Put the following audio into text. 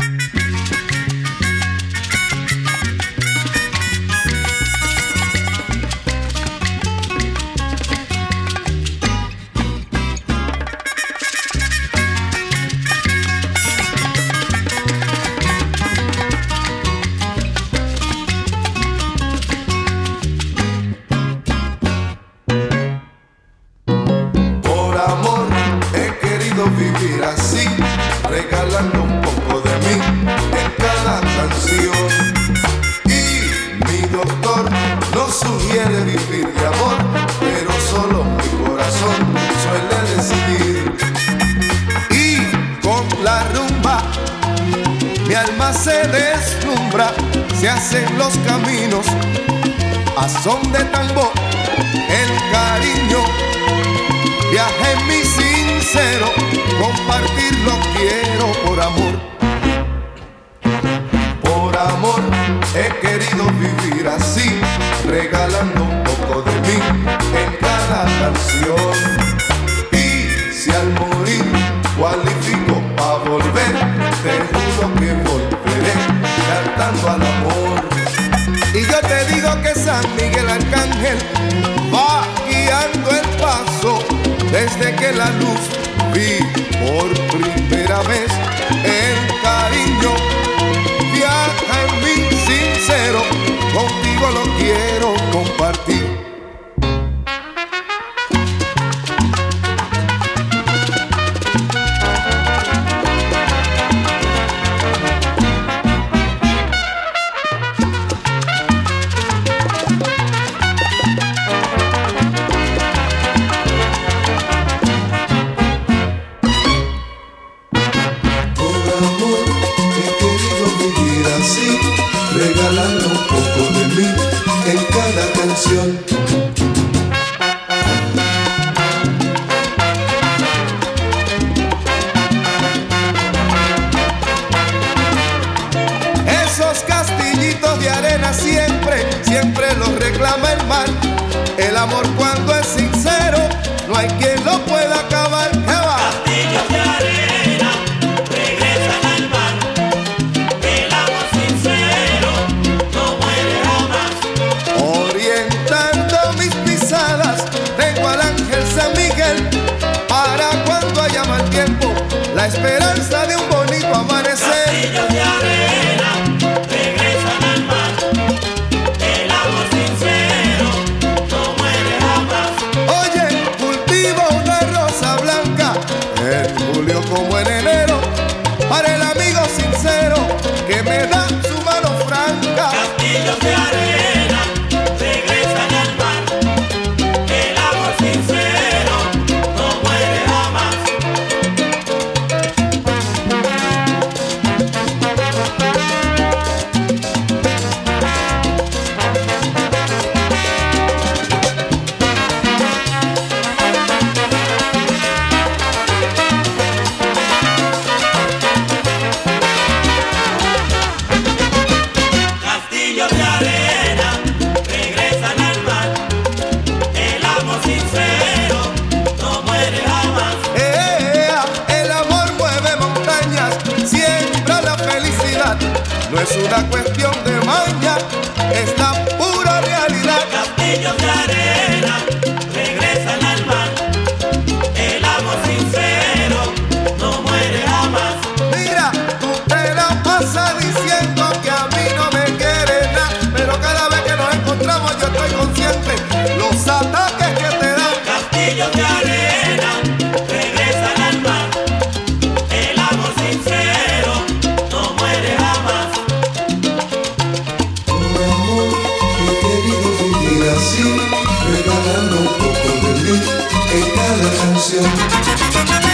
Vivir así, regalando un poco de mí en cada canción. Y mi doctor nos sugiere vivir de amor, pero solo mi corazón suele decidir. Y con la rumba mi alma se deslumbra, se hacen los caminos a son de tambor. El cariño viaja en mi sincero, compartirlo quiero por amor. Por amor he querido vivir así, regalando un poco de mí en cada canción. Y si al morir cualifico pa' volver, te juro que volveré cantando al amor. Y yo te digo que San Miguel Arcángel va guiando el paso desde que la luz vi por primera vez. El cariño viaja en mí sincero, contigo lo quiero compartir. Regalando un poco de mí en cada canción. Esos castillitos de arena siempre, siempre los reclama el mar. El amor cuando es sincero, no hay quien lo pueda acabar. ¿Qué va? Castillos de arena regresan al mar. El amor sincero no muere jamás. Orientando mis pisadas, tengo al ángel San Miguel para cuando haya mal tiempo, la esperanza de un bonito amanecer. Castillos de arena regresan al mar. El amor sincero no muere jamás. Oye, cultivo una rosa blanca en julio como en enero, para el amigo sincero que me da su mano franca. Castillos de arena regresan al mar. El amor sincero no muere jamás. Castillos de arena regresan al mar. El amor sincero no muere jamás. El amor mueve montañas, siembra la felicidad. No es una cuestión de maña, es la pura realidad. Castillos de arena regresan al mar. El amor sincero no muere jamás. Mira, tú te la pasas diciendo que a mí no me quieres nada, pero cada vez que nos encontramos yo estoy consciente los ataques que te dan. Castillos de arena regresan al mar. El amor sincero no muere jamás. Por amor he querido vivir así, regalando un poco de mí en cada canción.